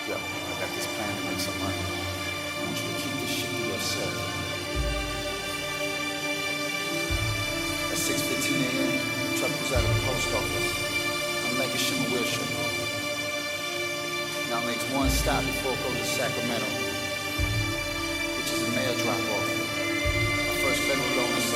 Yo, I got this plan to make some money. I want you to keep this shit to yourself. At 6:15 a.m., the truck was out of the post office. I'm making Shimmer Wilshire. Now it makes one stop before it goes to Sacramento, which is a mail drop-off. My first federal loan is